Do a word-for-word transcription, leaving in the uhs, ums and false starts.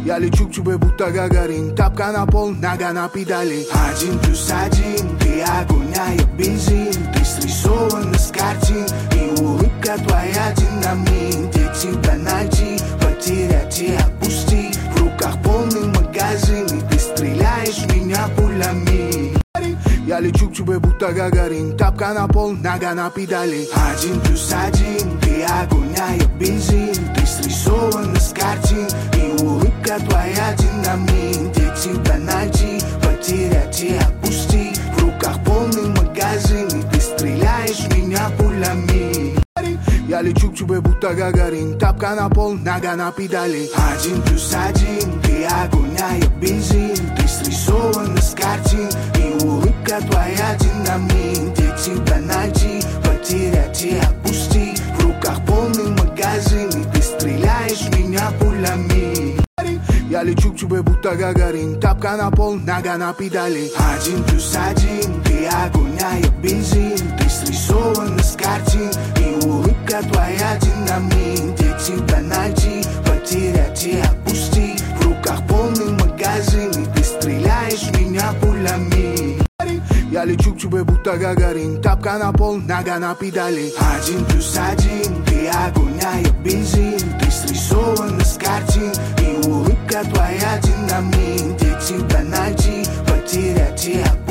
Я лечу к тебе, будто Гагарин. Тапка на пол, нога на педали. Один плюс один, ты огонь, а я бензин. Ты срисован из картин, и улыбка твоя динамит. Где тебя найти, потерять и отпустить? В руках полный магазин, и ты стреляешь меня пулями. Я лечу к тебе, будто Гагарин. Тапка на пол, нога на педали. Один плюс один, ты огонь, а я бензин. Ты срисован из картин, и улыбка твоя динамит. Где тебя найти, потерять и отпустить? В руках полный магазин, и ты стреляешь меня пулями. Я лечу к тебе, будто Гагарин. Тапка на пол, нога на педали. Один плюс один, ты огонь, а я бензин. Ты срисован из картин, и улыбка твоя динамит. Где тебя найти, потерять и отпустить? В руках полный магазин, и ты стреляешь меня пулями. Я лечу к тебе, будто Гагарин. Тапка на пол, нога на педали. Один плюс один, ты огонь, а я бензин. Ты срисован из картин, и улыбка твоя динамит. Где тебя найти, потерять и отпустить? В руках полный магазин, и ты стреляешь меня пулями. Я лечу к тебе, будто Гагарин. Тапка на пол, нога на педали. Один плюс один, ты огонь, а я бензин. Ты срисован из картин, и улыбка твоя динамит. Где тебя найти, потерять и отпустить?